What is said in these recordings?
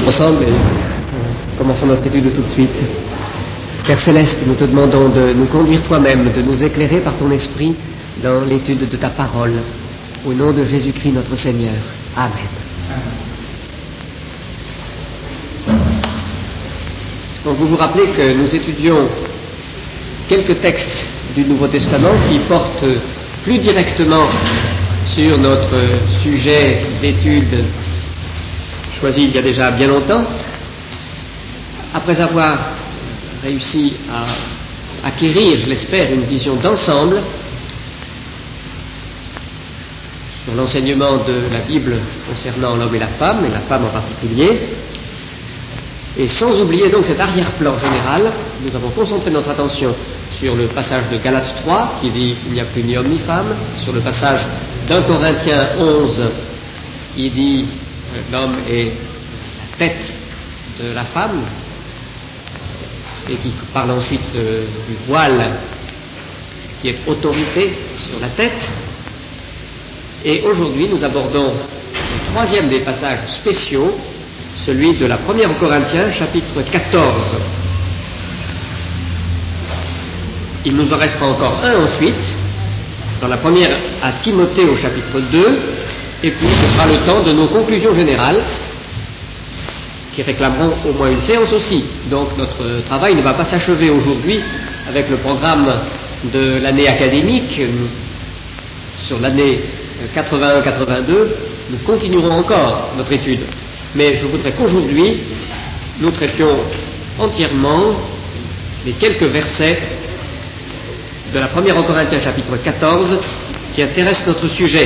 ensemble et commençons notre étude tout de suite. Père Céleste, nous te demandons de nous conduire toi-même, de nous éclairer par ton esprit dans l'étude de ta parole. Au nom de Jésus-Christ notre Seigneur. Amen. Donc vous vous rappelez que nous étudions quelques textes du Nouveau Testament qui portent plus directement sur notre sujet d'étude choisi il y a déjà bien longtemps. Après avoir réussi à acquérir, je l'espère, une vision d'ensemble sur l'enseignement de la Bible concernant l'homme et la femme en particulier, et sans oublier donc cet arrière-plan général, nous avons concentré notre attention sur le passage de Galates 3 qui dit il n'y a plus ni homme ni femme, sur le passage d'1 Corinthiens 11 qui dit l'homme est la tête de la femme et qui parle ensuite du voile qui est autorité sur la tête. Et aujourd'hui nous abordons le troisième des passages spéciaux, celui de la première Corinthiens chapitre 14. Il nous en restera encore un ensuite, dans la première à Timothée au chapitre 2, et puis ce sera le temps de nos conclusions générales, qui réclameront au moins une séance aussi. Donc notre travail ne va pas s'achever aujourd'hui avec le programme de l'année académique. Sur l'année 81-82, nous continuerons encore notre étude. Mais je voudrais qu'aujourd'hui, nous traitions entièrement les quelques versets de la première Corinthiens chapitre 14 qui intéressent notre sujet.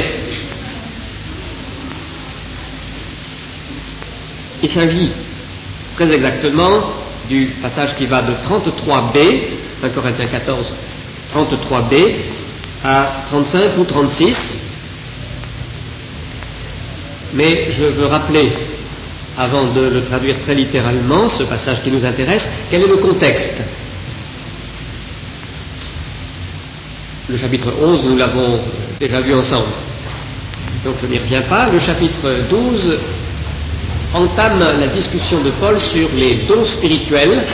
Il s'agit très exactement du passage qui va de 33b, 1 Corinthiens 14, 33b à 35 ou 36. Mais je veux rappeler, avant de le traduire très littéralement, ce passage qui nous intéresse, quel est le contexte. Le chapitre 11, nous l'avons déjà vu ensemble, donc je n'y reviens pas. Le chapitre 12 entame la discussion de Paul sur les dons spirituels.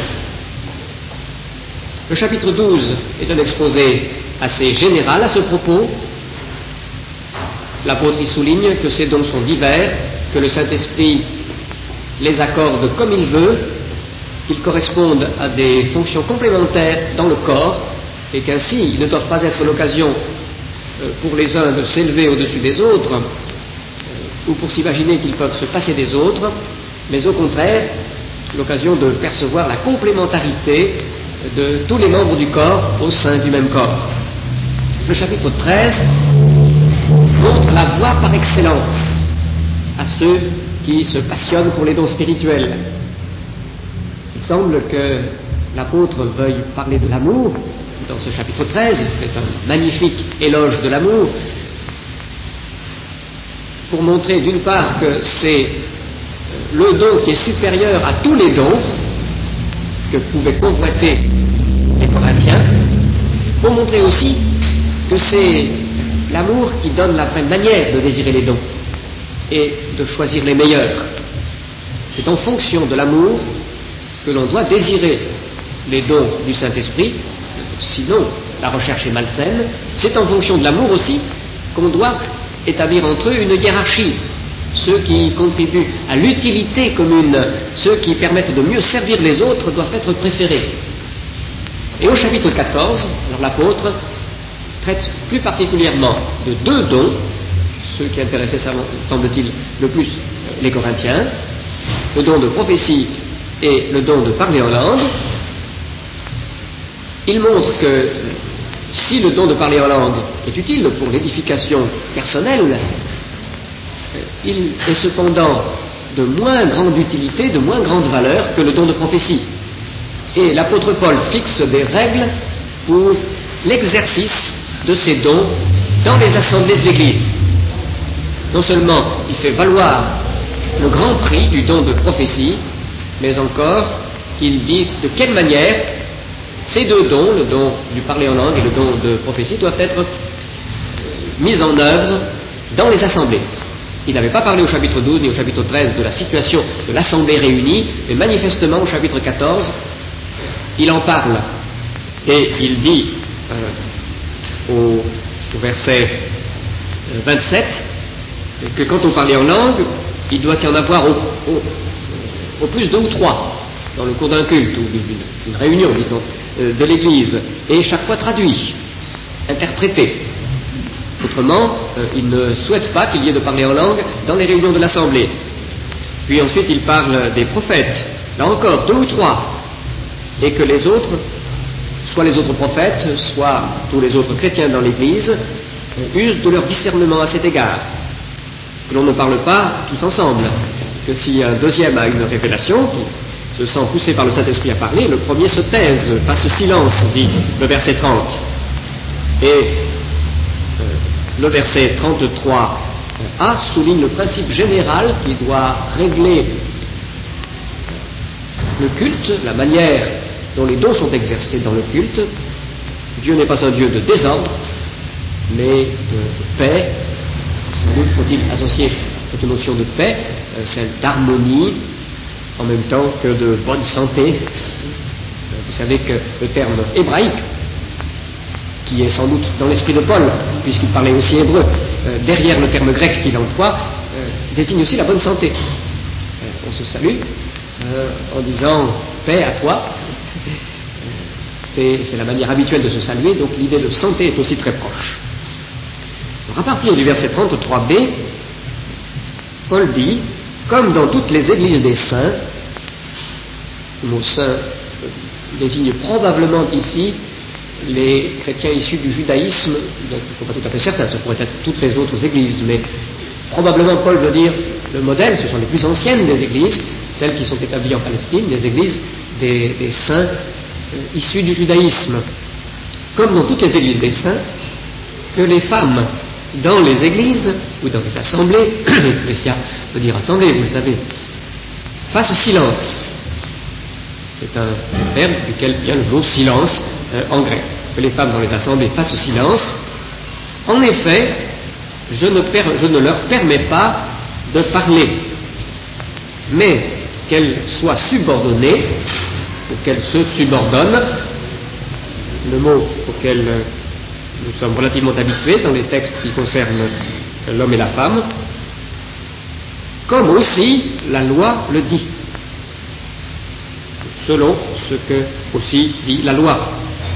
Le chapitre 12 est un exposé assez général à ce propos. L'apôtre y souligne que ces dons sont divers, que le Saint-Esprit les accorde comme il veut, qu'ils correspondent à des fonctions complémentaires dans le corps, et qu'ainsi ils ne doivent pas être l'occasion pour les uns de s'élever au-dessus des autres, ou pour s'imaginer qu'ils peuvent se passer des autres, mais au contraire l'occasion de percevoir la complémentarité de tous les membres du corps au sein du même corps. Le chapitre 13 montre la voie par excellence à ceux qui se passionnent pour les dons spirituels. Il semble que l'apôtre veuille parler de l'amour dans ce chapitre 13, il fait un magnifique éloge de l'amour, pour montrer d'une part que c'est le don qui est supérieur à tous les dons que pouvaient convoiter les Corinthiens, pour montrer aussi que c'est l'amour qui donne la vraie manière de désirer les dons et de choisir les meilleurs. C'est en fonction de l'amour que l'on doit désirer les dons du Saint-Esprit, sinon la recherche est malsaine. C'est en fonction de l'amour aussi qu'on doit établir entre eux une hiérarchie. Ceux qui contribuent à l'utilité commune, ceux qui permettent de mieux servir les autres doivent être préférés. Et au chapitre 14, alors l'apôtre traite plus particulièrement de deux dons, ceux qui intéressaient, semble-t-il, le plus les Corinthiens, le don de prophétie et le don de parler en langue. Il montre que si le don de parler en langue est utile pour l'édification personnelle, il est cependant de moins grande utilité, de moins grande valeur que le don de prophétie. Et l'apôtre Paul fixe des règles pour l'exercice de ces dons dans les assemblées de l'Église. Non seulement il fait valoir le grand prix du don de prophétie, mais encore il dit de quelle manière ces deux dons, le don du parler en langue et le don de prophétie, doivent être mis en œuvre dans les assemblées. Il n'avait pas parlé au chapitre 12 ni au chapitre 13 de la situation de l'Assemblée réunie, mais manifestement au chapitre 14, il en parle. Et il dit au verset 27 que quand on parlait en langue, il doit y en avoir au plus 2 ou 3 dans le cours d'un culte ou d'une réunion, disons, de l'Église, et chaque fois traduit, interprété. Autrement, il ne souhaite pas qu'il y ait de parler en langue dans les réunions de l'Assemblée. Puis ensuite, il parle des prophètes, là encore, 2 ou 3, et que les autres, soit les autres prophètes, soit tous les autres chrétiens dans l'Église, usent de leur discernement à cet égard. Que l'on ne parle pas tous ensemble, que si un deuxième a une révélation, qui se sent poussé par le Saint-Esprit à parler, le premier se taise, fasse silence, dit le verset 30. Et le verset 33a souligne le principe général qui doit régler le culte, la manière dont les dons sont exercés dans le culte. Dieu n'est pas un Dieu de désordre, mais de paix. Sans doute faut-il associer cette notion de paix, celle d'harmonie, en même temps que de bonne santé. Vous savez que le terme hébraïque, qui est sans doute dans l'esprit de Paul, puisqu'il parlait aussi hébreu, derrière le terme grec qu'il emploie, désigne aussi la bonne santé. On se salue en disant paix à toi. C'est la manière habituelle de se saluer, donc l'idée de santé est aussi très proche. Alors à partir du verset 33b, Paul dit, comme dans toutes les églises des saints, le mot saint désigne probablement ici les chrétiens issus du judaïsme, donc il ne faut pas tout à fait certain, ça pourrait être toutes les autres églises, mais probablement Paul veut dire le modèle, ce sont les plus anciennes des églises, celles qui sont établies en Palestine, les églises des saints issus du judaïsme. Comme dans toutes les églises des saints, que les femmes dans les églises ou dans les assemblées, l'ecclésia veut dire assemblée, vous le savez, fassent silence. C'est un verbe duquel vient le mot silence en grec. Que les femmes dans les assemblées fassent silence. En effet, je ne leur permets pas de parler, mais qu'elles soient subordonnées, ou qu'elles se subordonnent, le mot auquel nous sommes relativement habitués dans les textes qui concernent l'homme et la femme, comme aussi la loi le dit, selon ce que aussi dit la loi.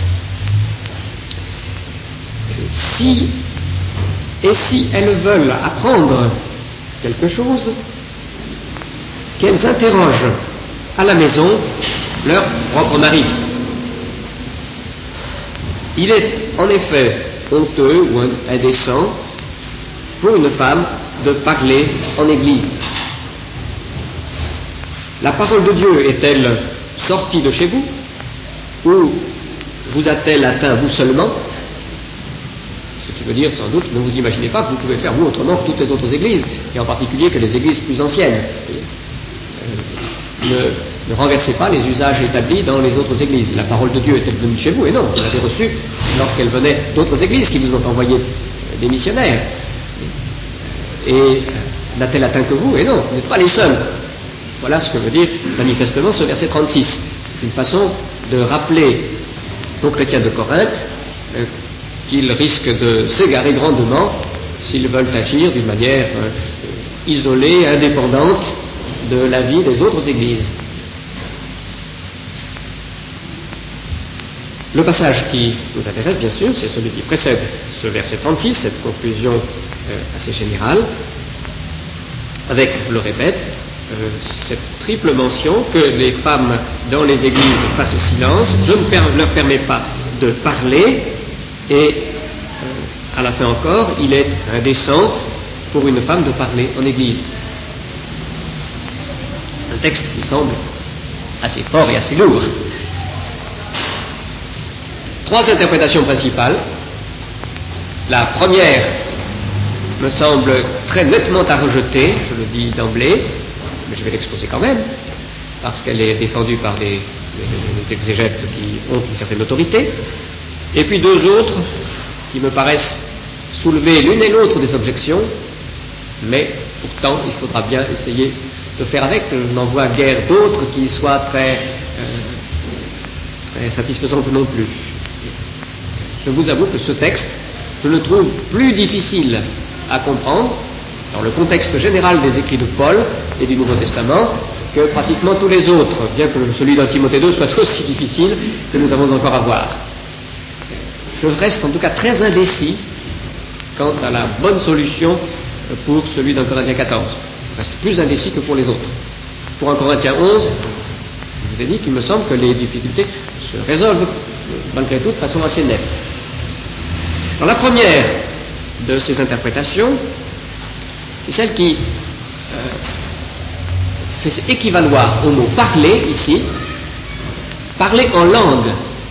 Si elles veulent apprendre quelque chose, qu'elles interrogent à la maison leur propre mari. Il est en effet honteux ou indécent pour une femme de parler en église. La parole de Dieu est-elle sortie de chez vous, ou vous a-t-elle atteint vous seulement? Ce qui veut dire sans doute, ne vous imaginez pas que vous pouvez faire vous autrement que toutes les autres églises, et en particulier que les églises plus anciennes. Ne renversez pas les usages établis dans les autres églises. La parole de Dieu est-elle venue chez vous? Et non, vous l'avez reçue lorsqu'elle venait d'autres églises qui vous ont envoyé des missionnaires. Et n'a-t-elle atteint que vous? Et non, vous n'êtes pas les seuls. Voilà ce que veut dire manifestement ce verset 36. C'est une façon de rappeler aux chrétiens de Corinthe qu'ils risquent de s'égarer grandement s'ils veulent agir d'une manière isolée, indépendante de la vie des autres églises. Le passage qui nous intéresse, bien sûr, c'est celui qui précède ce verset 36, cette conclusion assez générale, avec, je le répète, cette triple mention que les femmes dans les églises fassent silence, je ne leur permets pas de parler, et à la fin encore, il est indécent pour une femme de parler en église. Un texte qui semble assez fort et assez lourd. 3 interprétations principales. La première me semble très nettement à rejeter, je le dis d'emblée, mais je vais l'exposer quand même, parce qu'elle est défendue par des exégètes qui ont une certaine autorité. Et puis 2 autres qui me paraissent soulever l'une et l'autre des objections, mais Pourtant, il faudra bien essayer de faire avec. Je n'en vois guère d'autres qui soient très satisfaisantes non plus. Je vous avoue que ce texte, je le trouve plus difficile à comprendre dans le contexte général des écrits de Paul et du Nouveau Testament que pratiquement tous les autres, bien que celui de Timothée 2 soit aussi difficile que nous avons encore à voir. Je reste en tout cas très indécis quant à la bonne solution pour celui d'un Corinthiens 14. Je reste plus indécis que pour les autres. Pour un Corinthiens 11, je vous ai dit qu'il me semble que les difficultés se résolvent malgré tout de façon assez nette. Alors la première de ces interprétations, c'est celle qui fait équivaloir au mot parler ici, parler en langue.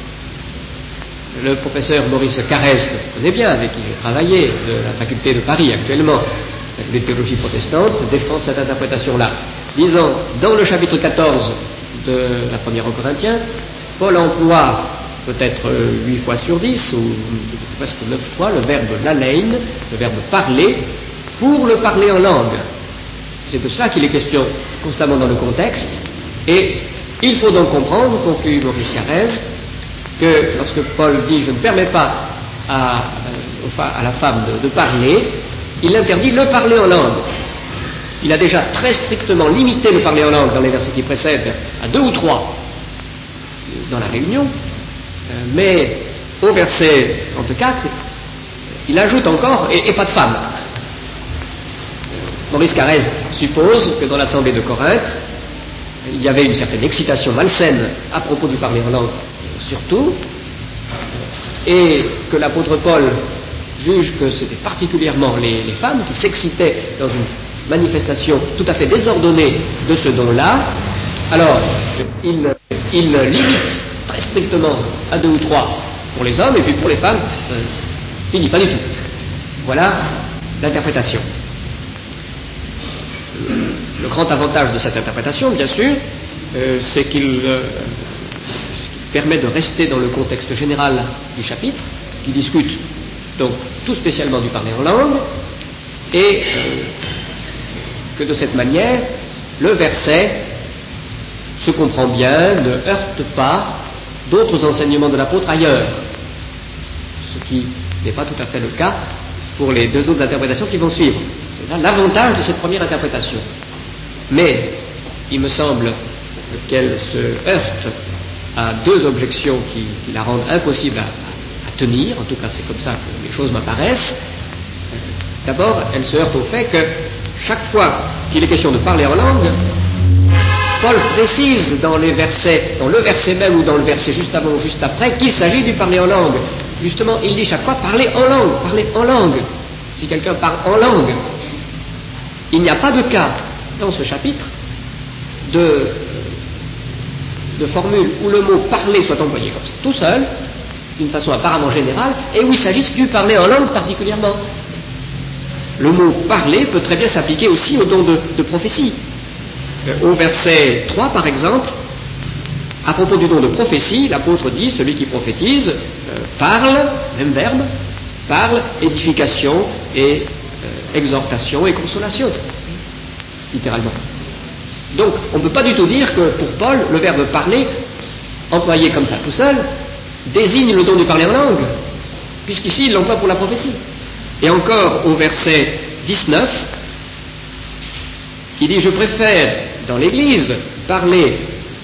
Le professeur Maurice Carrez, que je connais bien, avec qui j'ai travaillé, de la faculté de Paris actuellement, de théologie protestante, défend cette interprétation-là, disant, dans le chapitre 14 de la première aux Corinthiens, Paul emploie peut-être 8 fois sur 10, ou presque 9 fois, le verbe lalein, le verbe parler, pour le parler en langue. C'est de cela qu'il est question constamment dans le contexte, et il faut donc comprendre, conclut Maurice Carrez, que lorsque Paul dit « je ne permets pas à la femme de parler », il interdit le parler en langue. Il a déjà très strictement limité le parler en langue dans les versets qui précèdent à 2 ou 3 dans la réunion, mais au verset 34, il ajoute encore « et pas de femme ». Maurice Carrez suppose que dans l'assemblée de Corinthe, il y avait une certaine excitation malsaine à propos du parler en langue surtout, et que l'apôtre Paul juge que c'était particulièrement les femmes qui s'excitaient dans une manifestation tout à fait désordonnée de ce don-là. Alors, il limite très strictement à 2 ou 3 pour les hommes, et puis pour les femmes, il dit pas du tout. Voilà l'interprétation. Le grand avantage de cette interprétation, bien sûr, c'est qu'il permet de rester dans le contexte général du chapitre, qui discute donc tout spécialement du parler en langue, et que de cette manière, le verset se comprend bien, ne heurte pas d'autres enseignements de l'apôtre ailleurs, ce qui n'est pas tout à fait le cas pour les 2 autres interprétations qui vont suivre. C'est là l'avantage de cette première interprétation. Mais il me semble qu'elle se heurte à 2 objections qui la rendent impossible à tenir, en tout cas c'est comme ça que les choses m'apparaissent. D'abord, elle se heurte au fait que chaque fois qu'il est question de parler en langue, Paul précise dans les versets, dans le verset même ou dans le verset juste avant ou juste après, qu'il s'agit du parler en langue. Justement, il dit chaque fois parler en langue, parler en langue. Si quelqu'un parle en langue, il n'y a pas de cas dans ce chapitre de formule où le mot parler soit employé comme ça, tout seul, d'une façon apparemment générale, et où il s'agisse du parler en langue particulièrement. Le mot parler peut très bien s'appliquer aussi au don de prophétie. Au verset 3, par exemple, à propos du don de prophétie, l'apôtre dit, celui qui prophétise parle, même verbe, parle, édification et exhortation et consolation, littéralement. Donc, on ne peut pas du tout dire que pour Paul, le verbe parler, employé comme ça tout seul, désigne le don de parler en langue, puisqu'ici il l'emploie pour la prophétie. Et encore au verset 19, il dit « Je préfère, dans l'Église, parler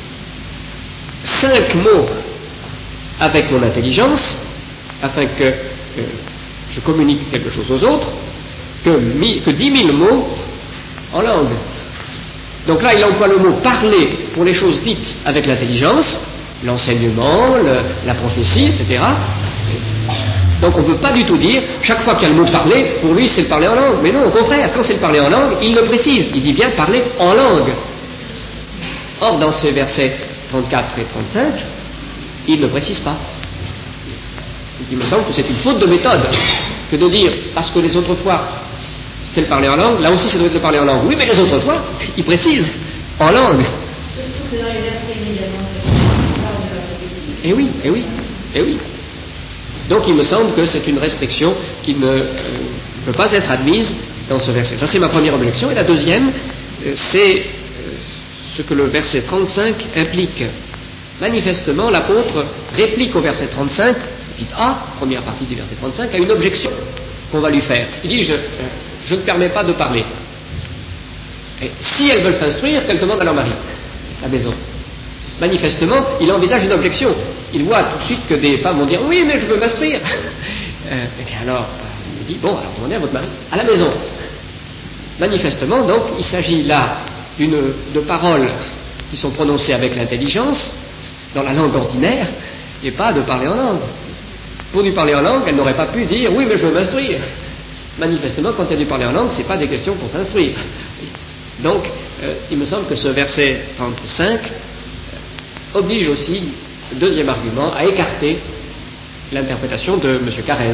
5 mots avec mon intelligence, afin que je communique quelque chose aux autres, que 10 000 mots en langue. » Donc là, il emploie le mot « parler » pour les choses dites avec l'intelligence, l'enseignement, la prophétie, etc. Donc on ne peut pas du tout dire, chaque fois qu'il y a le mot « parler », pour lui c'est le parler en langue. Mais non, au contraire, quand c'est le parler en langue, il le précise, il dit bien « parler en langue ». Or, dans ces versets 34 et 35, il ne précise pas. Il me semble que c'est une faute de méthode que de dire, parce que les autres fois, c'est le parler en langue, là aussi ça doit être le parler en langue. Oui, mais les autres fois, il précise en langue. Surtout que dans les versets immédiatement précédents, on parle de la prophétie. Eh oui, eh oui, eh oui. Donc il me semble que c'est une restriction qui ne peut pas être admise dans ce verset. Ça, c'est ma première objection. Et la deuxième, c'est ce que le verset 35 implique. Manifestement, l'apôtre réplique au verset 35, petite A, première partie du verset 35, à une objection qu'on va lui faire. Il dit, je ne permets pas de parler. Et si elles veulent s'instruire, qu'elles demandent à leur mari, à la maison. Manifestement, il envisage une objection. Il voit tout de suite que des femmes vont dire, oui, mais je veux m'instruire. Et bien alors, il dit, bon, alors demandez à votre mari, à la maison. Manifestement, donc, il s'agit là de paroles qui sont prononcées avec l'intelligence, dans la langue ordinaire, et pas de parler en langue. Pour lui parler en langue, elle n'aurait pas pu dire, oui, mais je veux m'instruire. Manifestement, quand elle lui parler en langue, ce n'est pas des questions pour s'instruire. Donc, il me semble que ce verset 35 oblige aussi, deuxième argument, à écarter l'interprétation de M. Carrez.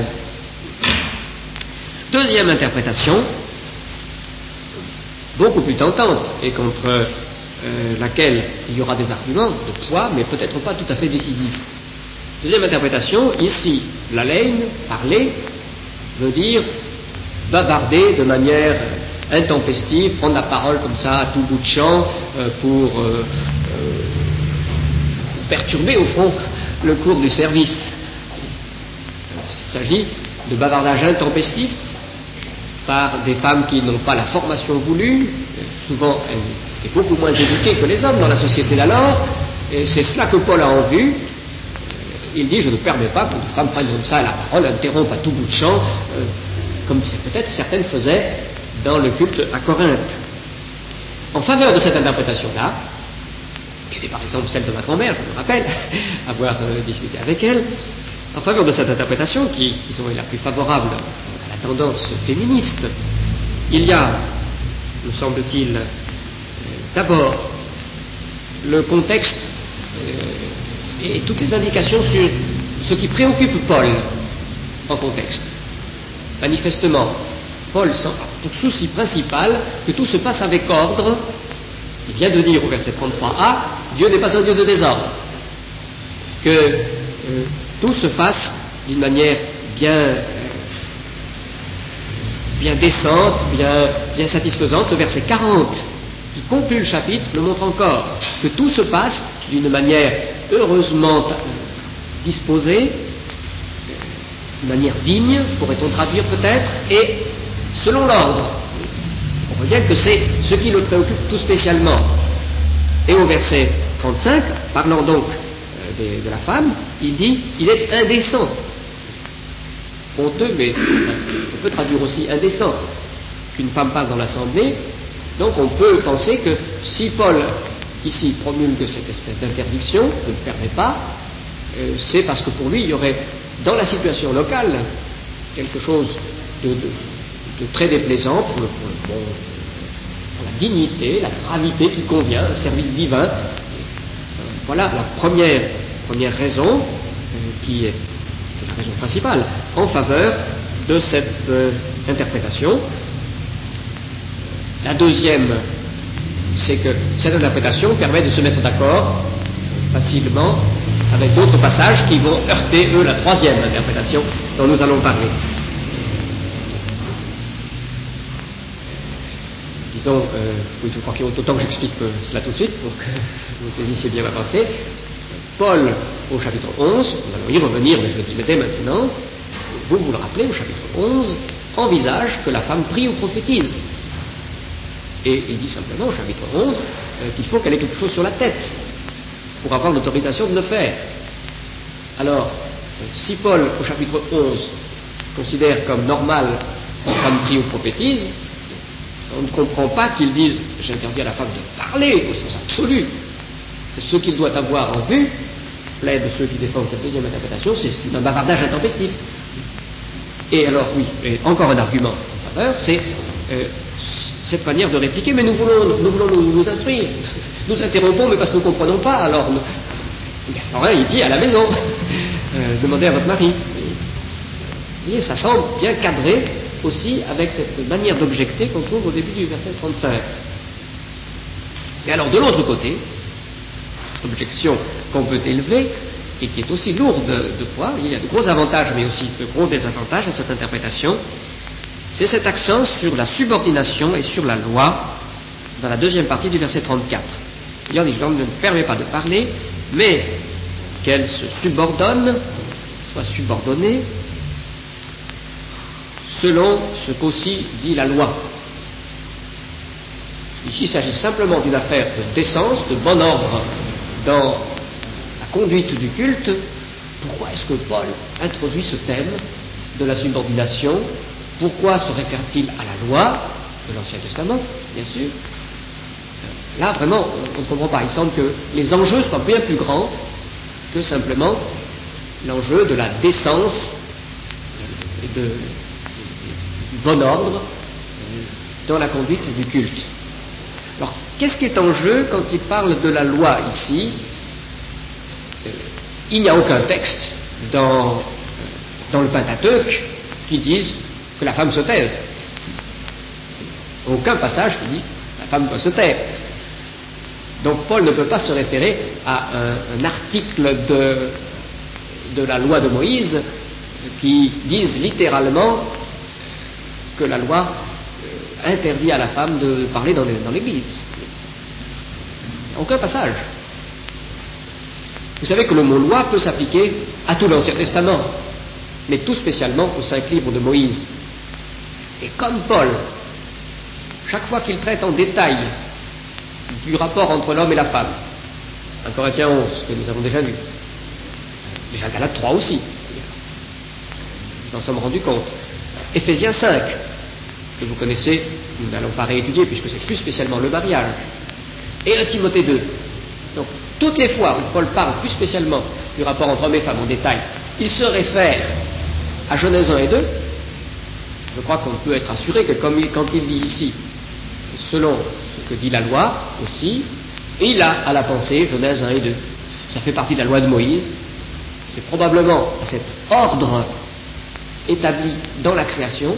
Deuxième interprétation, beaucoup plus tentante, et contre laquelle il y aura des arguments de poids, mais peut-être pas tout à fait décisifs. Deuxième interprétation, ici, lalein, parler, veut dire bavarder de manière intempestive, prendre la parole comme ça à tout bout de champ pour perturber au fond le cours du service. Il s'agit de bavardage intempestif par des femmes qui n'ont pas la formation voulue. Souvent, elles étaient beaucoup moins éduquées que les hommes dans la société d'alors, et c'est cela que Paul a en vue. Il dit, je ne permets pas qu'une femme prenne comme ça la parole, interrompe à tout bout de champ, comme c'est peut-être certaines faisaient dans le culte à Corinthe. En faveur de cette interprétation-là, qui était par exemple celle de ma grand-mère, je me rappelle avoir discuté avec elle, en faveur de cette interprétation, qui disons, est la plus favorable à la tendance féministe, il y a, me semble-t-il, d'abord le contexte et toutes les indications sur ce qui préoccupe Paul en contexte. Manifestement, Paul sent pour souci principal que tout se passe avec ordre. Il vient de dire au verset 33a, Dieu n'est pas un Dieu de désordre. Que tout se fasse d'une manière bien décente, bien satisfaisante. Le verset 40, qui conclut le chapitre, le montre encore. Que tout se passe d'une manière heureusement disposée, d'une manière digne, pourrait-on traduire peut-être, et selon l'ordre. On voit bien que c'est ce qui le préoccupe tout spécialement. Et au verset 35, parlant donc de la femme, il dit, il est indécent. Honteux, mais on peut traduire aussi indécent. Qu'une femme parle dans l'assemblée, donc on peut penser que si Paul, ici, promulgue cette espèce d'interdiction, je ne permets pas, c'est parce que pour lui, il y aurait, dans la situation locale, quelque chose de très déplaisant pour la dignité, la gravité qui convient, un service divin. Voilà la première raison, qui est la raison principale, en faveur de cette interprétation. La deuxième, c'est que cette interprétation permet de se mettre d'accord facilement avec d'autres passages qui vont heurter, eux, la troisième interprétation dont nous allons parler. Disons, oui, je crois qu'il faut autant que j'explique cela tout de suite pour que vous saisissiez bien ma pensée. Paul, au chapitre 11, nous allons y revenir, mais je le dis dès maintenant, vous le rappelez, au chapitre 11, envisage que la femme prie ou prophétise. Et il dit simplement, au chapitre 11, qu'il faut qu'elle ait quelque chose sur la tête pour avoir l'autorisation de le faire. Alors, si Paul, au chapitre 11, considère comme normal qu'une femme prie ou prophétise, on ne comprend pas qu'il dise « j'interdis à la femme de parler » au sens absolu. Ce qu'il doit avoir en vue, plaide ceux qui défendent cette deuxième interprétation, c'est un bavardage intempestif. Et alors, oui, et encore un argument en faveur, c'est cette manière de répliquer, mais nous voulons nous instruire. Nous interrompons, mais parce que nous ne comprenons pas. Alors il dit à la maison, demandez à votre mari. Vous voyez, ça semble bien cadré aussi avec cette manière d'objecter qu'on trouve au début du verset 35. Et alors, de l'autre côté, objection qu'on peut élever, et qui est aussi lourde de poids, il y a de gros avantages, mais aussi de gros désavantages à cette interprétation, c'est cet accent sur la subordination et sur la loi dans la deuxième partie du verset 34. Il dit, je ne permets pas de parler, mais qu'elle se subordonne, soit subordonnée, selon ce qu'aussi dit la loi. Ici, il s'agit simplement d'une affaire de décence, de bon ordre dans la conduite du culte. Pourquoi est-ce que Paul introduit ce thème de la subordination? Pourquoi se réfère-t-il à la loi de l'Ancien Testament, bien sûr? Là, vraiment, on ne comprend pas. Il semble que les enjeux soient bien plus grands que simplement l'enjeu de la décence et du bon ordre dans la conduite du culte. Alors, qu'est-ce qui est en jeu quand il parle de la loi ici? Il n'y a aucun texte dans le Pentateuque qui dise que la femme se taise. Aucun passage qui dit que la femme doit se taire. Donc Paul ne peut pas se référer à un article de la loi de Moïse qui dise littéralement que la loi interdit à la femme de parler dans l'Église. Aucun passage. Vous savez que le mot loi peut s'appliquer à tout l'Ancien Testament, mais tout spécialement aux 5 livres de Moïse. Et comme Paul, chaque fois qu'il traite en détail du rapport entre l'homme et la femme, 1 Corinthiens 11, que nous avons déjà lu, déjà Galates 3 aussi, nous en sommes rendus compte, Éphésiens 5, que vous connaissez, nous n'allons pas réétudier puisque c'est plus spécialement le mariage, et 1 Timothée 2. Donc, toutes les fois où Paul parle plus spécialement du rapport entre hommes et femmes en détail, il se réfère à Genèse 1 et 2. Je crois qu'on peut être assuré que quand il dit ici, selon ce que dit la loi aussi, il a à la pensée Genèse 1 et 2. Ça fait partie de la loi de Moïse. C'est probablement à cet ordre établi dans la création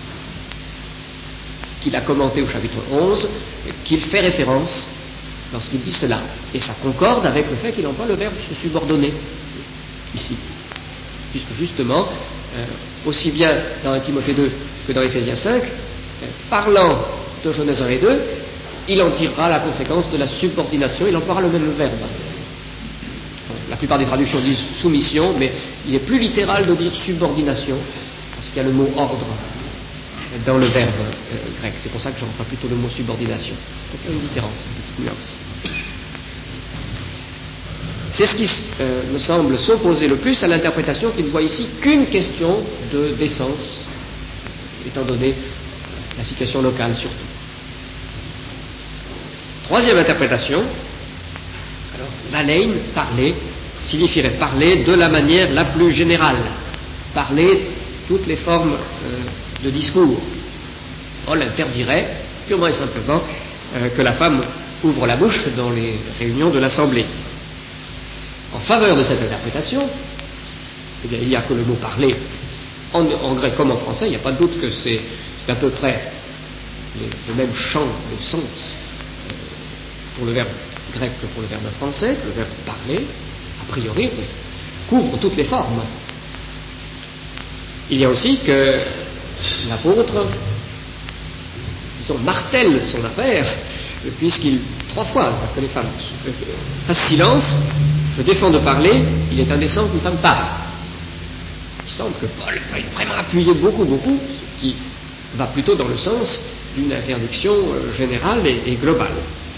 qu'il a commenté au chapitre 11, qu'il fait référence lorsqu'il dit cela. Et ça concorde avec le fait qu'il emploie le verbe se subordonner ici. Puisque justement, aussi bien dans 1 Timothée 2 que dans Éphésiens 5, parlant de Genèse 1 et 2, il en tirera la conséquence de la subordination, il emploiera le même verbe. La plupart des traductions disent soumission, mais il est plus littéral de dire subordination, parce qu'il y a le mot ordre dans le verbe grec. C'est pour ça que j'emploie plutôt le mot subordination. Donc il y a une différence, une petite nuance. C'est ce qui me semble s'opposer le plus à l'interprétation qui ne voit ici qu'une question de décence, étant donné la situation locale surtout. Troisième interprétation, alors l'alein, parler, signifierait parler de la manière la plus générale, parler toutes les formes de discours. Paul interdirait purement et simplement que la femme ouvre la bouche dans les réunions de l'Assemblée. En faveur de cette interprétation, eh bien, il n'y a que le mot parler. En grec comme en français, il n'y a pas de doute que c'est à peu près le même champ de sens pour le verbe grec que pour le verbe français. Le verbe parler, a priori, couvre toutes les formes. Il y a aussi que l'apôtre, disons, martèle son affaire, puisqu'il, 3 fois, que les femmes fassent silence, je défends de parler, il est indécent qu'une femme parle. Il semble que Paul va vraiment appuyer beaucoup, ce qui va plutôt dans le sens d'une interdiction générale et globale.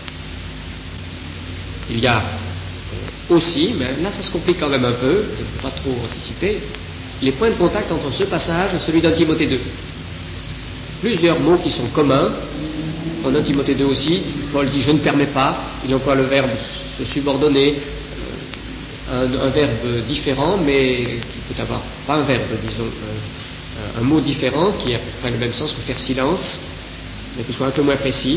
Il y a aussi, mais là ça se complique quand même un peu, je ne peux pas trop anticiper, les points de contact entre ce passage et celui d'1 Timothée 2. Plusieurs mots qui sont communs. En 1 Timothée 2 aussi, Paul dit « je ne permets pas », il emploie le verbe se subordonner, un verbe différent, mais qui peut avoir, pas un verbe, disons, un mot différent qui a à peu près le même sens que faire silence, mais qui soit un peu moins précis.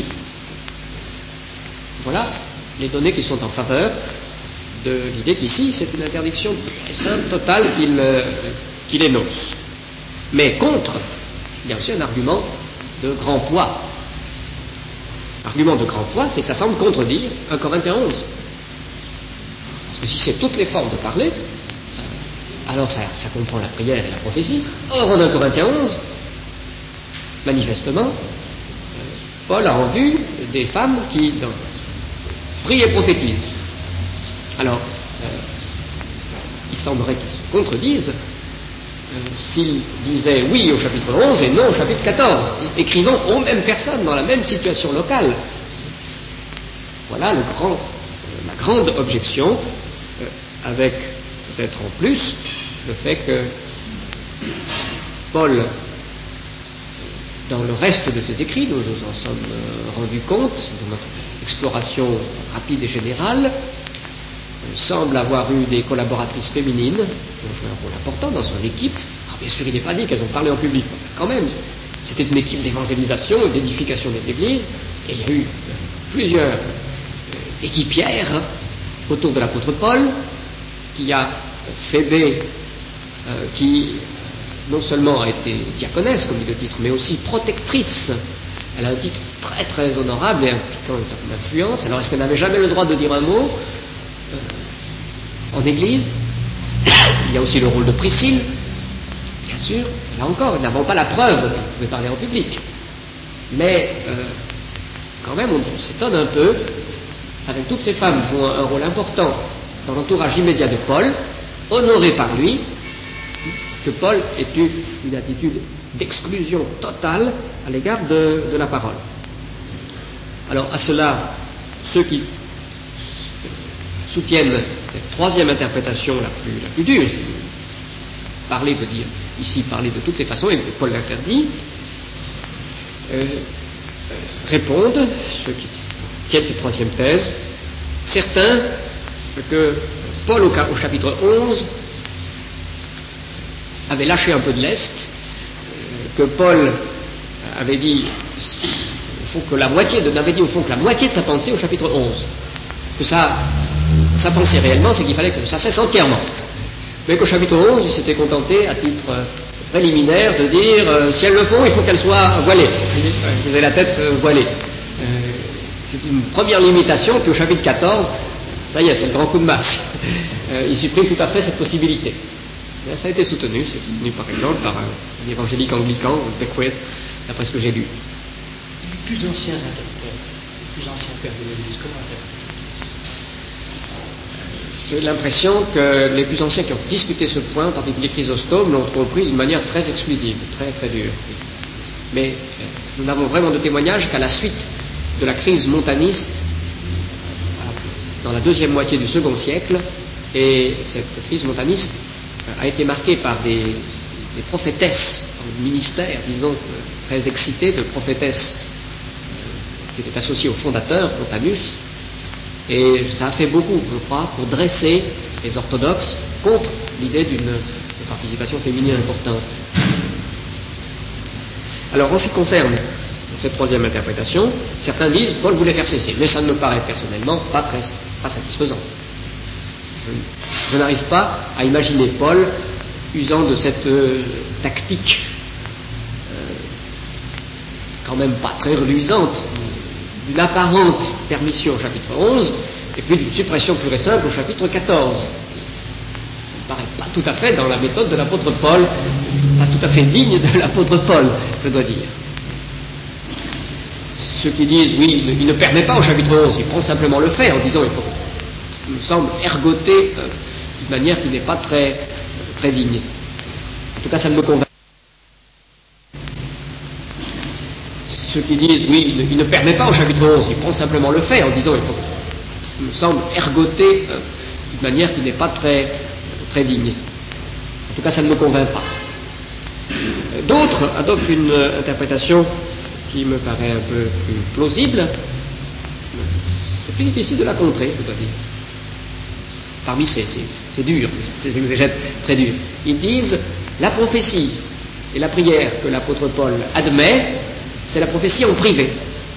Voilà les données qui sont en faveur de l'idée qu'ici c'est une interdiction pure et simple, totale qu'il énonce. Mais contre, il y a aussi un argument de grand poids. L'argument de grand poids, c'est que ça semble contredire 1 Corinthiens 11. Parce que si c'est toutes les formes de parler, alors ça comprend la prière et la prophétie. Or, en 1 Corinthiens 11, manifestement, Paul a en vue des femmes qui prient et prophétisent. Alors, il semblerait qu'ils se contredisent s'il disait oui au chapitre 11 et non au chapitre 14, écrivant aux mêmes personnes dans la même situation locale. Voilà la grande objection, avec peut-être en plus le fait que Paul, dans le reste de ses écrits, nous nous en sommes rendus compte dans notre exploration rapide et générale, semble avoir eu des collaboratrices féminines qui ont joué un rôle important dans son équipe. Alors bien sûr, il n'est pas dit qu'elles ont parlé en public, quand même, c'était une équipe d'évangélisation et d'édification des églises, et il y a eu plusieurs équipières autour de l'apôtre Paul, qui a Phébé, qui non seulement a été diaconesse, comme dit le titre, mais aussi protectrice. Elle a un titre très très honorable et impliquant une certaine influence. Alors est-ce qu'elle n'avait jamais le droit de dire un mot en Église? Il y a aussi le rôle de Priscille, bien sûr. Là encore, nous n'avons pas la preuve qu'elle pouvait parler en public. Mais quand même, on s'étonne un peu, avec toutes ces femmes jouant un rôle important dans l'entourage immédiat de Paul, honorées par lui, que Paul ait eu une attitude d'exclusion totale à l'égard de la parole. Alors à cela, ceux qui soutiennent cette troisième interprétation la plus dure, parler veut dire ici parler de toutes les façons, et Paul l'interdit, répondent, ceux qui tiennent cette troisième thèse, certains que Paul au chapitre 11 avait lâché un peu de lest, que Paul avait dit que la moitié de sa pensée au chapitre 11, que sa pensée réellement, c'est qu'il fallait que ça cesse entièrement, mais qu'au chapitre 11 il s'était contenté à titre préliminaire de dire si elles le font, il faut qu'elles soient voilées, vous avez la tête voilée. C'est une première limitation, puis au chapitre 14 ça y est, c'est le grand coup de masse. Il supprime tout à fait cette possibilité. Ça a été soutenu, c'est soutenu par exemple par un évangélique anglican, Beckwith, d'après ce que j'ai lu. Les plus anciens interprètes, les plus anciens pères de l'Église, comment interpréter? J'ai l'impression que les plus anciens qui ont discuté ce point, en particulier Chrysostome, l'ont compris d'une manière très exclusive, très très dure. Mais nous n'avons vraiment de témoignages qu'à la suite de la crise montaniste, dans la deuxième moitié du second siècle, et cette crise montaniste a été marquée par des prophétesses, un ministère, disons, très excité de prophétesses qui étaient associées au fondateur, Montanus, et ça a fait beaucoup, je crois, pour dresser les orthodoxes contre l'idée d'une participation féminine importante. Alors, en ce qui concerne cette troisième interprétation, certains disent Paul voulait faire cesser, mais ça ne me paraît personnellement pas satisfaisant. Je n'arrive pas à imaginer Paul usant de cette tactique quand même pas très reluisante, d'une apparente permission au chapitre 11 et puis d'une suppression pure et simple au chapitre 14. Ça ne me paraît pas tout à fait dans la méthode de l'apôtre Paul, pas tout à fait digne de l'apôtre Paul, je dois dire. Ceux qui disent oui, il ne permet pas au chapitre 11, il prend simplement le fait en disant il me semble ergoter d'une manière qui n'est pas très digne. En tout cas, ça ne me convainc pas. Ceux qui disent oui, il ne permet pas au chapitre 11, il prend simplement le fait en disant il me semble ergoter d'une manière qui n'est pas très digne. En tout cas, ça ne me convainc pas. D'autres adoptent une interprétation qui me paraît un peu plus plausible. C'est plus difficile de la contrer, je dois dire. Parmi c'est dur, ces exégètes très durs. Ils disent la prophétie et la prière que l'apôtre Paul admet, c'est la prophétie en privé.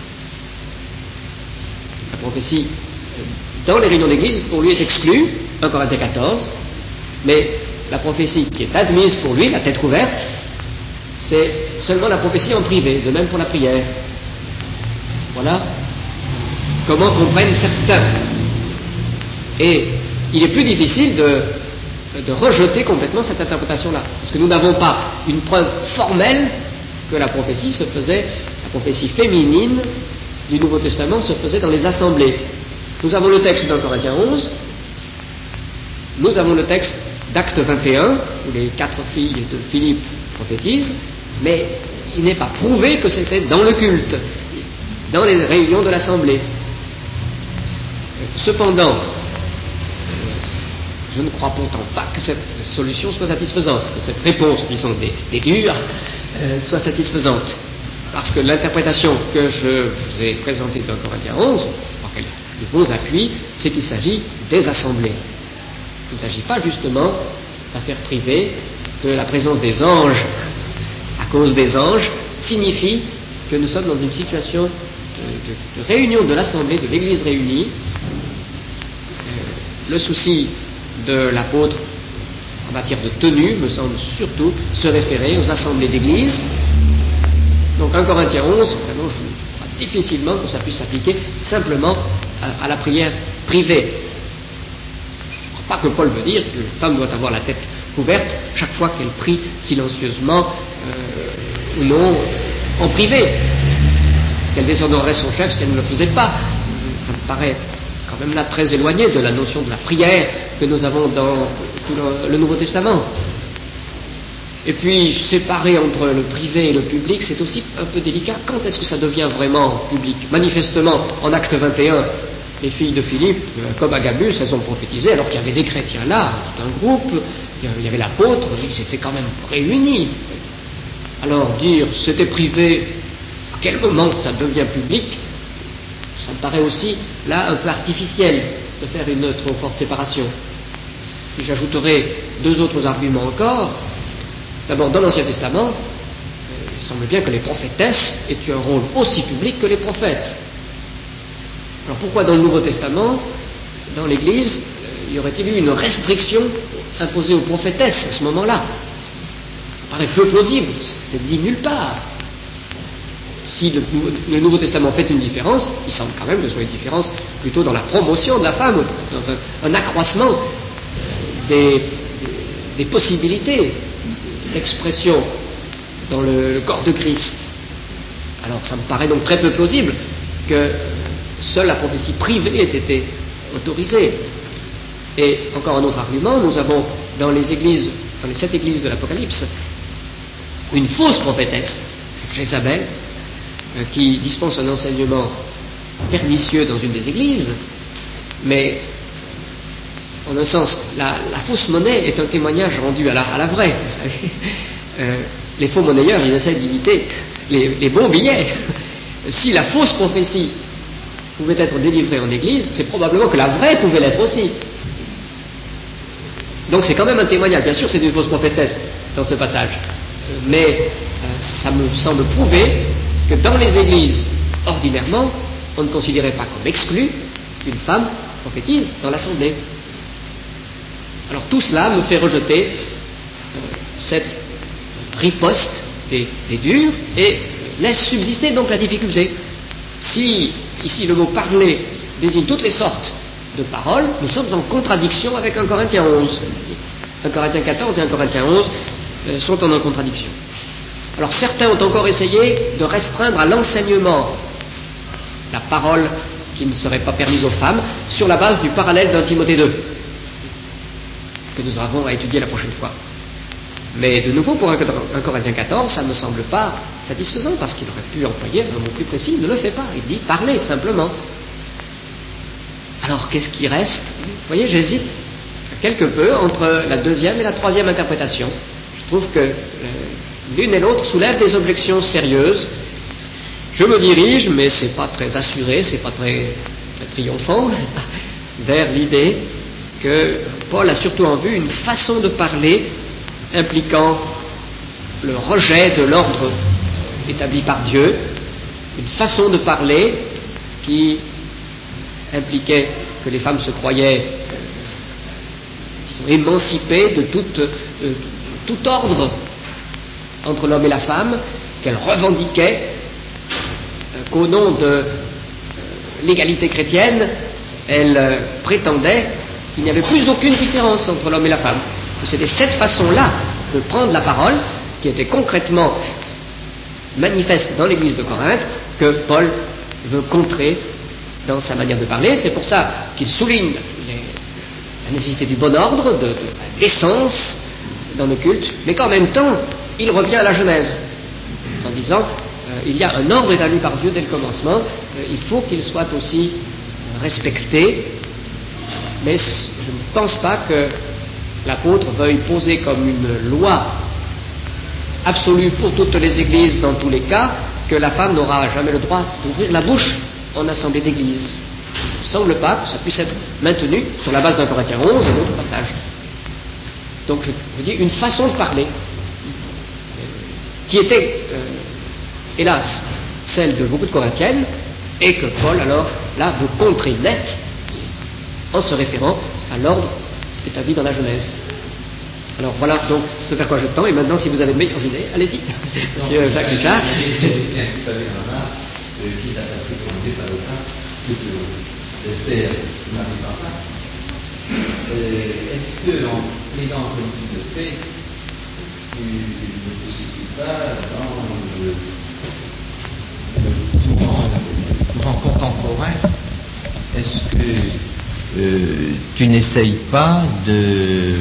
La prophétie dans les réunions d'église pour lui est exclue, 1 Corinthiens 14, mais la prophétie qui est admise pour lui, la tête ouverte, c'est seulement la prophétie en privé, de même pour la prière. Voilà comment comprennent certains. Et il est plus difficile de rejeter complètement cette interprétation-là, parce que nous n'avons pas une preuve formelle que la prophétie féminine du Nouveau Testament se faisait dans les assemblées. Nous avons le texte d'un Corinthiens 11, nous avons le texte d'Acte 21, où les 4 filles de Philippe prophétisent, mais il n'est pas prouvé que c'était dans le culte, dans les réunions de l'assemblée. Cependant, je ne crois pourtant pas que cette solution soit satisfaisante, que cette réponse, disons, des durs, soit satisfaisante. Parce que l'interprétation que je vous ai présentée dans Corinthiens 11, je crois qu'elle a de bons appuis, c'est qu'il s'agit des assemblées. Il ne s'agit pas justement d'affaires privées, que la présence des anges, à cause des anges, signifie que nous sommes dans une situation de réunion de l'assemblée, de l'Église réunie. Le souci de l'apôtre en matière de tenue me semble surtout se référer aux assemblées d'église. Donc 1 Corinthiens 11, vraiment, je crois difficilement que ça puisse s'appliquer simplement à la prière privée. Je ne crois pas que Paul veut dire que la femme doit avoir la tête couverte chaque fois qu'elle prie silencieusement ou non en privé, qu'elle déshonorerait son chef si elle ne le faisait pas. Ça me paraît quand même là très éloigné de la notion de la prière que nous avons dans le Nouveau Testament. Et puis, séparer entre le privé et le public, c'est aussi un peu délicat. Quand est-ce que ça devient vraiment public? Manifestement, en Acte 21, les filles de Philippe, comme Agabus, elles ont prophétisé, alors qu'il y avait des chrétiens là, tout un groupe, il y avait l'apôtre, ils étaient quand même réunis. Alors, dire c'était privé, à quel moment ça devient public? Ça me paraît aussi, là, un peu artificiel de faire une trop forte séparation. Puis j'ajouterai 2 autres arguments encore. D'abord, dans l'Ancien Testament, il semble bien que les prophétesses aient eu un rôle aussi public que les prophètes. Alors pourquoi dans le Nouveau Testament, dans l'Église, y aurait-il eu une restriction imposée aux prophétesses à ce moment-là? Ça paraît peu plausible, c'est dit nulle part. Si le Nouveau Testament fait une différence, il semble quand même que ce soit une différence plutôt dans la promotion de la femme, dans un accroissement des possibilités d'expression dans le corps de Christ. Alors ça me paraît donc très peu plausible que seule la prophétie privée ait été autorisée. Et encore un autre argument, nous avons dans les 7 églises de l'Apocalypse, une fausse prophétesse, Jézabel, qui dispense un enseignement pernicieux dans une des églises, mais en un sens, la fausse monnaie est un témoignage rendu à la vraie, vous savez. Les faux monnayeurs, ils essaient d'imiter les bons billets. Si la fausse prophétie pouvait être délivrée en église, c'est probablement que la vraie pouvait l'être aussi. Donc c'est quand même un témoignage. Bien sûr, c'est une fausse prophétesse dans ce passage, mais ça me semble prouver que dans les églises, ordinairement, on ne considérait pas comme exclu qu'une femme prophétise dans l'assemblée. Alors tout cela me fait rejeter cette riposte des durs et laisse subsister donc la difficulté. Si ici le mot parler désigne toutes les sortes de paroles, nous sommes en contradiction avec 1 Corinthiens 11. 1 Corinthiens 14 et 1 Corinthiens 11 sont en contradiction. Alors certains ont encore essayé de restreindre à l'enseignement la parole qui ne serait pas permise aux femmes sur la base du parallèle d'un Timothée 2 que nous avons à étudier la prochaine fois. Mais de nouveau, pour 1 Corinthiens 14, ça ne me semble pas satisfaisant parce qu'il aurait pu employer un mot plus précis, il ne le fait pas, il dit parler simplement. Alors qu'est-ce qui reste? Vous voyez, j'hésite quelque peu entre la deuxième et la troisième interprétation. Je trouve que l'une et l'autre soulèvent des objections sérieuses. Je me dirige, mais c'est pas très assuré, c'est pas très triomphant, vers l'idée que Paul a surtout en vue une façon de parler impliquant le rejet de l'ordre établi par Dieu, une façon de parler qui impliquait que les femmes se croyaient émancipées de tout ordre entre l'homme et la femme, qu'elles revendiquaient qu'au nom de l'égalité chrétienne, elles prétendaient qu'il n'y avait plus aucune différence entre l'homme et la femme. C'était cette façon-là de prendre la parole qui était concrètement manifeste dans l'église de Corinthe que Paul veut contrer dans sa manière de parler. C'est pour ça qu'il souligne la nécessité du bon ordre, de la décence dans le culte, mais qu'en même temps, il revient à la Genèse en disant il y a un ordre établi par Dieu dès le commencement, il faut qu'il soit aussi respecté, mais je ne pense pas que l'apôtre veuille poser comme une loi absolue pour toutes les églises dans tous les cas que la femme n'aura jamais le droit d'ouvrir la bouche en assemblée d'église. Il ne semble pas que ça puisse être maintenu sur la base d'un Corinthiens 11 et d'autres passages. Donc je dis une façon de parler qui était hélas celle de beaucoup de Corinthiennes et que Paul alors là veut contrer net en se référant à l'ordre établi dans la Genèse. Alors voilà donc ce vers quoi je tends, et maintenant si vous avez de meilleures idées, allez-y. Monsieur Jacques Richard. Qui t'a passé pour un dépalotin, j'espère que Marie Papa. Est-ce que, en plaidant comme tu le fais, tu ne te situes pas dans le courant contemporain? Est-ce que tu n'essayes pas de...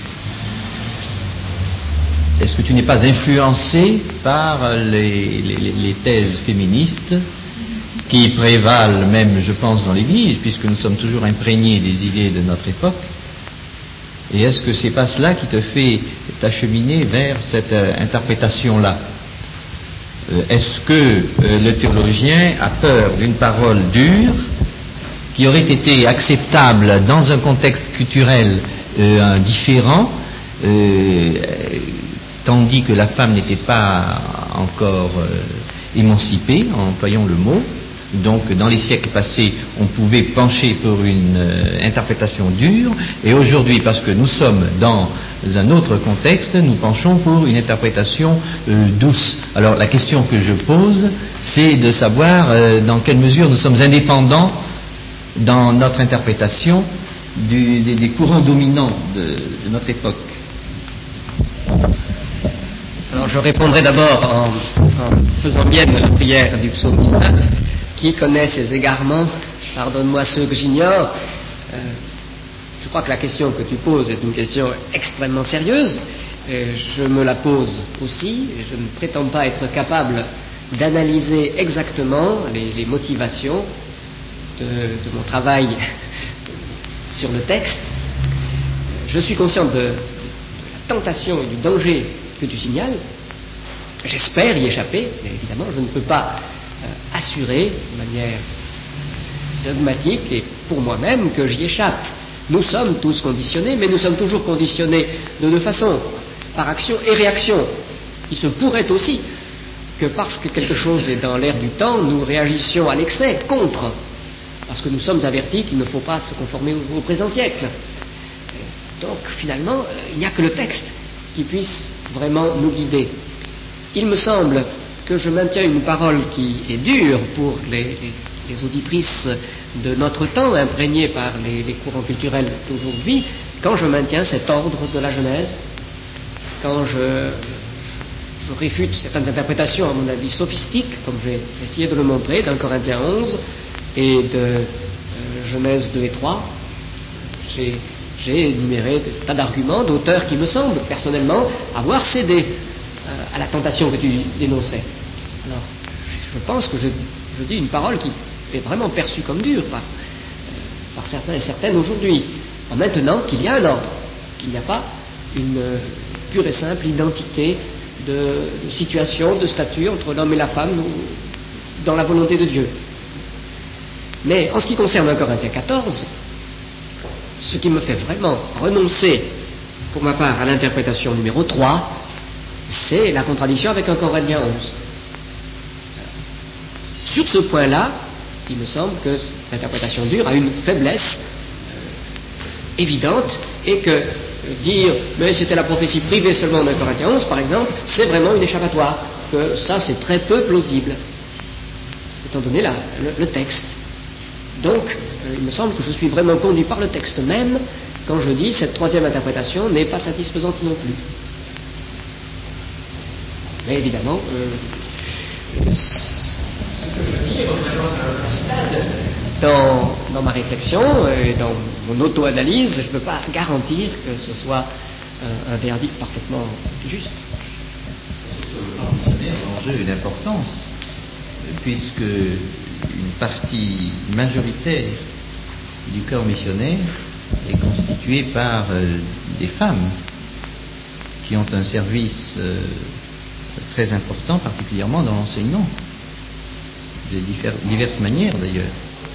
Est-ce que tu n'es pas influencé par les thèses féministes qui prévalent même, je pense, dans l'Église, puisque nous sommes toujours imprégnés des idées de notre époque? Et est-ce que c'est pas cela qui te fait t'acheminer vers cette interprétation-là? Est-ce que le théologien a peur d'une parole dure qui aurait été acceptable dans un contexte culturel différent, tandis que la femme n'était pas encore émancipée, employons le mot. Donc dans les siècles passés, on pouvait pencher pour une interprétation dure, et aujourd'hui, parce que nous sommes dans un autre contexte, nous penchons pour une interprétation douce. Alors la question que je pose, c'est de savoir dans quelle mesure nous sommes indépendants dans notre interprétation des courants dominants de notre époque. Alors je répondrai d'abord en faisant mienne la prière du psalmiste. Qui connaît ces égarements? Pardonne-moi ceux que j'ignore. Je crois que la question que tu poses est une question extrêmement sérieuse. Je me la pose aussi. Je ne prétends pas être capable d'analyser exactement les motivations de mon travail sur le texte. Je suis conscient de la tentation et du danger que tu signales. J'espère y échapper, mais évidemment, je ne peux pas assurer de manière dogmatique et pour moi-même que j'y échappe. Nous sommes tous conditionnés, mais nous sommes toujours conditionnés de deux façons, par action et réaction. Il se pourrait aussi que parce que quelque chose est dans l'air du temps, nous réagissions à l'excès, contre, parce que nous sommes avertis qu'il ne faut pas se conformer au présent siècle. Donc finalement, il n'y a que le texte qui puisse vraiment nous guider. Il me semble que je maintiens une parole qui est dure pour les auditrices de notre temps, imprégnées par les courants culturels d'aujourd'hui, quand je maintiens cet ordre de la Genèse, quand je réfute certaines interprétations, à mon avis, sophistiques, comme j'ai essayé de le montrer, dans Corinthiens 11 et de Genèse 2 et 3. J'ai énuméré des tas d'arguments d'auteurs qui me semblent, personnellement, avoir cédé à la tentation que tu dénonçais. Alors, je pense que je dis une parole qui est vraiment perçue comme dure par certains et certaines aujourd'hui, en maintenant qu'il y a un ordre, qu'il n'y a pas une pure et simple identité de situation, de statut entre l'homme et la femme dans la volonté de Dieu. Mais en ce qui concerne 1 Corinthiens 14, ce qui me fait vraiment renoncer, pour ma part, à l'interprétation numéro 3, c'est la contradiction avec 1 Corinthiens 11. Sur ce point-là, il me semble que l'interprétation dure a une faiblesse évidente, et que dire mais c'était la prophétie privée seulement d'un Corinthiens 11 par exemple, c'est vraiment une échappatoire, que ça c'est très peu plausible étant donné le texte. Donc il me semble que je suis vraiment conduit par le texte même quand je dis cette troisième interprétation n'est pas satisfaisante non plus. Mais évidemment Ce que je dis représente un stade dans ma réflexion et dans mon auto-analyse. Je ne peux pas garantir que ce soit un verdict parfaitement juste. L'enjeu et l'importance, puisque une partie majoritaire du corps missionnaire est constituée par des femmes qui ont un service très important, particulièrement dans l'enseignement, de diverses manières d'ailleurs.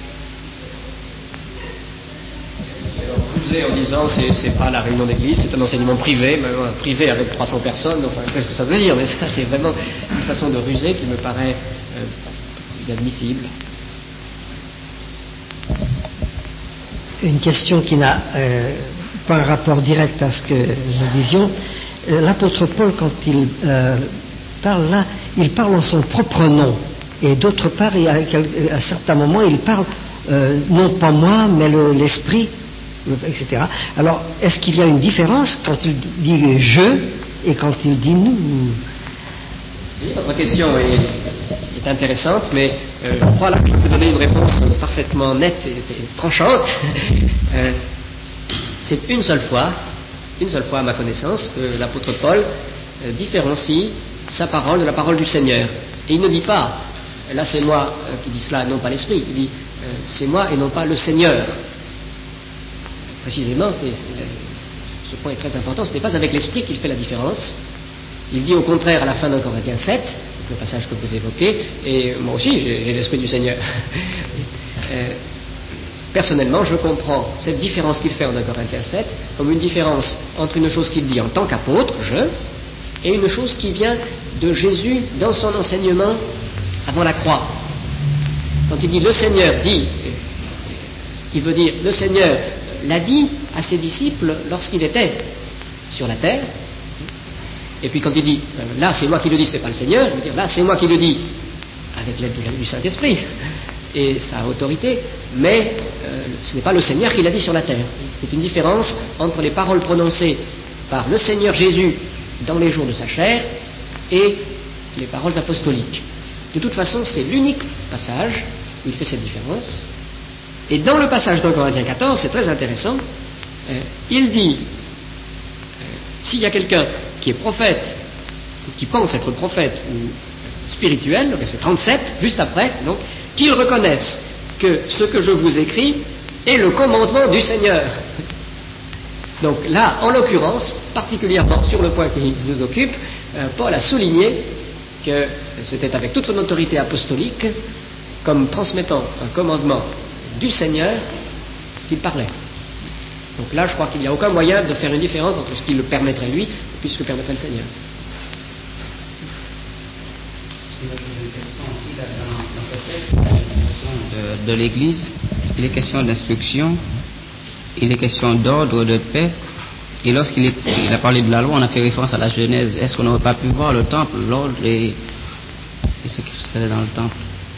En disant c'est pas la réunion d'église, c'est un enseignement privé, même un privé avec 300 personnes, enfin qu'est-ce que ça veut dire? Mais ça c'est vraiment une façon de ruser qui me paraît inadmissible. Une question qui n'a pas un rapport direct à ce que nous disions. L'apôtre Paul, quand il parle là, il parle en son propre nom, et d'autre part, à certains moments, il parle non pas moi, mais l'esprit, etc. Alors, est-ce qu'il y a une différence quand il dit je et quand il dit nous? Oui, votre question est intéressante, mais je crois là que je peux donner une réponse parfaitement nette et tranchante. C'est une seule fois à ma connaissance, que l'apôtre Paul différencie sa parole de la parole du Seigneur. Et il ne dit pas, là c'est moi qui dis cela, non pas l'Esprit, il dit c'est moi et non pas le Seigneur. Précisément, ce point est très important, ce n'est pas avec l'Esprit qu'il fait la différence. Il dit au contraire à la fin de Corinthiens 7, le passage que vous évoquez, et moi aussi j'ai l'Esprit du Seigneur. Personnellement, je comprends cette différence qu'il fait en 1 Corinthiens 7 comme une différence entre une chose qu'il dit en tant qu'apôtre, et une chose qui vient de Jésus dans son enseignement avant la croix. Quand il dit le Seigneur dit, il veut dire le Seigneur l'a dit à ses disciples lorsqu'il était sur la terre. Et puis quand il dit là c'est moi qui le dis, c'est pas le Seigneur, il veut dire là c'est moi qui le dis avec l'aide du Saint-Esprit et sa autorité, mais ce n'est pas le Seigneur qui l'a dit sur la terre. C'est une différence entre les paroles prononcées par le Seigneur Jésus dans les jours de sa chair et les paroles apostoliques. De toute façon, c'est l'unique passage où il fait cette différence. Et dans le passage de Corinthiens 14, c'est très intéressant, il dit s'il y a quelqu'un qui est prophète, ou qui pense être prophète ou spirituel, c'est 37, juste après, donc, qu'il reconnaisse que ce que je vous écris est le commandement du Seigneur. Donc là, en l'occurrence, particulièrement sur le point qui nous occupe, Paul a souligné que c'était avec toute son autorité apostolique, comme transmettant un commandement du Seigneur, qu'il parlait. Donc là, je crois qu'il n'y a aucun moyen de faire une différence entre ce qui le permettrait lui et ce que permettrait le Seigneur. De l'Église, il est question d'instruction, il est question d'ordre, de paix. Et lorsqu'il a parlé de la loi, on a fait référence à la Genèse. Est-ce qu'on n'aurait pas pu voir le temple, l'ordre et ce qui se faisait dans le temple?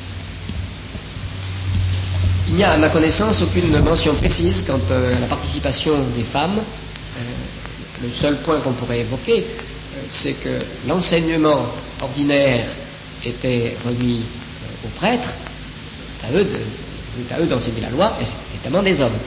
Il n'y a, à ma connaissance, aucune mention précise quant à la participation des femmes. Le seul point qu'on pourrait évoquer, c'est que l'enseignement ordinaire était remis aux prêtres, c'est à eux d'enseigner la loi, et c'est évidemment des hommes.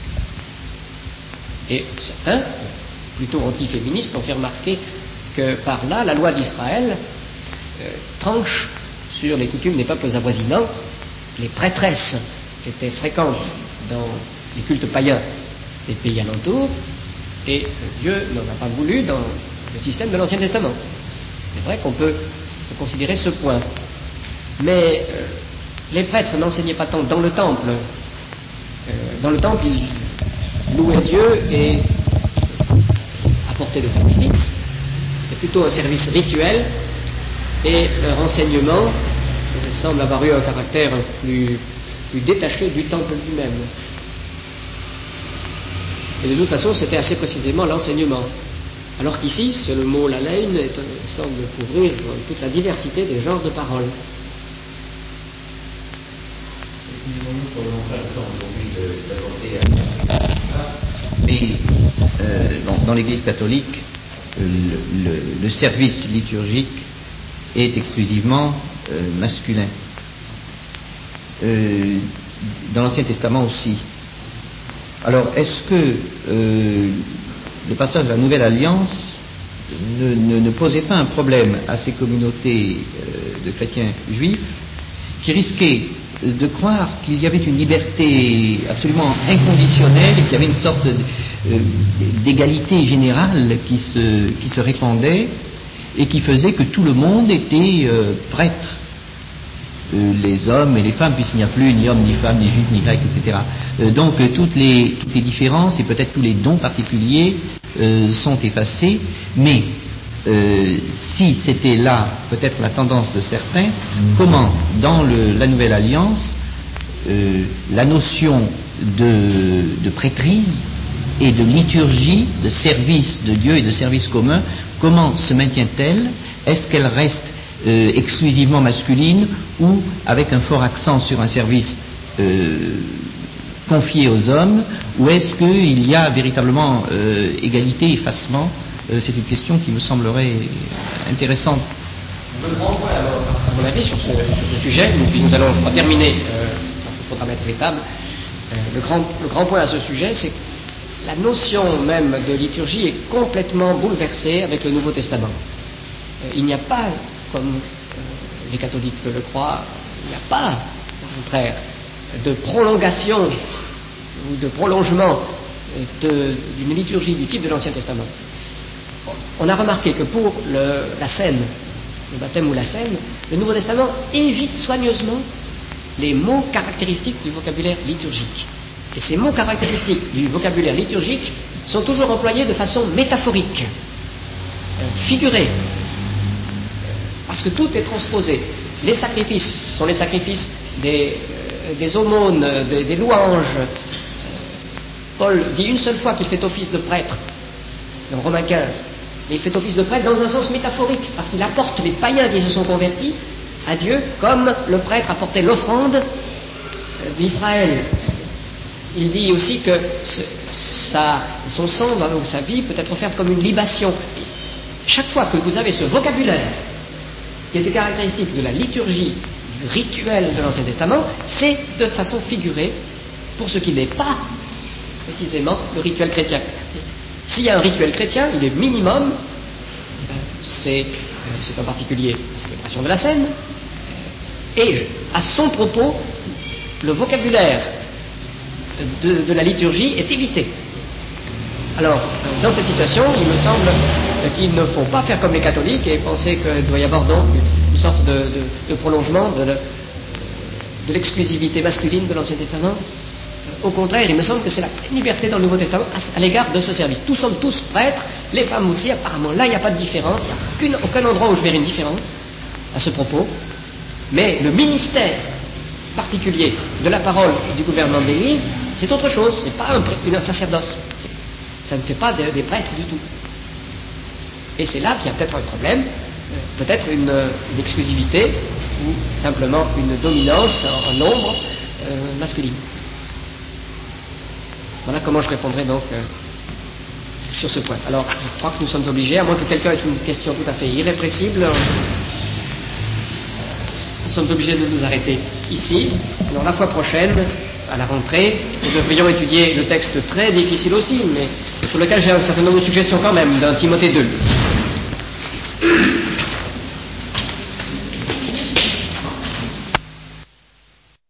Et certains, plutôt antiféministes, ont fait remarquer que par là, la loi d'Israël tranche sur les coutumes des peuples avoisinants. Les prêtresses étaient fréquentes dans les cultes païens des pays alentours, et Dieu n'en a pas voulu dans le système de l'Ancien Testament. C'est vrai qu'on peut considérer ce point. Mais les prêtres n'enseignaient pas tant dans le temple. Dans le temple, ils louaient Dieu et apportaient des sacrifices. C'était plutôt un service rituel, et leur enseignement semble avoir eu un caractère plus détaché du temple lui-même. Et de toute façon, c'était assez précisément l'enseignement. Alors qu'ici, c'est le mot lalein semble couvrir toute la diversité des genres de paroles. Mais dans l'Église catholique, le service liturgique est exclusivement masculin. Dans l'Ancien Testament aussi. Alors, est-ce que le passage de la Nouvelle Alliance ne posait pas un problème à ces communautés de chrétiens juifs qui risquaient de croire qu'il y avait une liberté absolument inconditionnelle et qu'il y avait une sorte d'égalité générale qui se répandait et qui faisait que tout le monde était prêtre, les hommes et les femmes, puisqu'il n'y a plus ni hommes, ni femmes, ni juifs, ni grecs, etc. Donc toutes les différences et peut-être tous les dons particuliers sont effacés, mais si c'était là peut-être la tendance de certains, comment dans la Nouvelle Alliance la notion de prêtrise et de liturgie, de service de Dieu et de service commun, comment se maintient-elle? Est-ce qu'elle reste exclusivement masculine ou avec un fort accent sur un service confié aux hommes, ou est-ce qu'il y a véritablement égalité, effacement? C'est une question qui me semblerait intéressante. Le grand point, alors, à mon avis, sur ce sujet, nous allons, je crois, terminer notre programme véritable. Le grand point à ce sujet, c'est que la notion même de liturgie est complètement bouleversée avec le Nouveau Testament. Il n'y a pas, comme les catholiques le croient, il n'y a pas, au contraire, de prolongation ou de prolongement d'une liturgie du type de l'Ancien Testament. On a remarqué que pour la scène, le baptême ou la scène, le Nouveau Testament évite soigneusement les mots caractéristiques du vocabulaire liturgique. Et ces mots caractéristiques du vocabulaire liturgique sont toujours employés de façon métaphorique, figurée, parce que tout est transposé. Les sacrifices sont les sacrifices des aumônes, des louanges. Paul dit une seule fois qu'il fait office de prêtre, dans Romains 15, et il fait office de prêtre dans un sens métaphorique, parce qu'il apporte les païens qui se sont convertis à Dieu, comme le prêtre apportait l'offrande d'Israël. Il dit aussi que son sang ou sa vie peut être offerte comme une libation. Chaque fois que vous avez ce vocabulaire qui était caractéristique de la liturgie, du rituel de l'Ancien Testament, c'est de façon figurée pour ce qui n'est pas précisément le rituel chrétien. S'il y a un rituel chrétien, il est minimum, c'est en particulier la célébration de la scène, et à son propos, le vocabulaire de la liturgie est évité. Alors, dans cette situation, il me semble qu'il ne faut pas faire comme les catholiques et penser qu'il doit y avoir donc une sorte de prolongement de l'exclusivité masculine de l'Ancien Testament. Au contraire, il me semble que c'est la pleine liberté dans le Nouveau Testament à l'égard de ce service. Nous sommes tous prêtres, les femmes aussi, apparemment. Là, il n'y a pas de différence, il n'y a aucun endroit où je verrai une différence à ce propos. Mais le ministère particulier de la parole du gouvernement de l'Église, c'est autre chose, ce n'est pas un sacerdoce. Ça ne fait pas des prêtres du tout. Et c'est là qu'il y a peut-être un problème, peut-être une exclusivité ou simplement une dominance en nombre masculine. Voilà comment je répondrai donc sur ce point. Alors, je crois que nous sommes obligés, à moins que quelqu'un ait une question tout à fait irrépressible, nous sommes obligés de nous arrêter ici. Alors, la fois prochaine, à la rentrée, nous devrions étudier le texte très difficile aussi, mais sur lequel j'ai un certain nombre de suggestions quand même, d'un Timothée 2.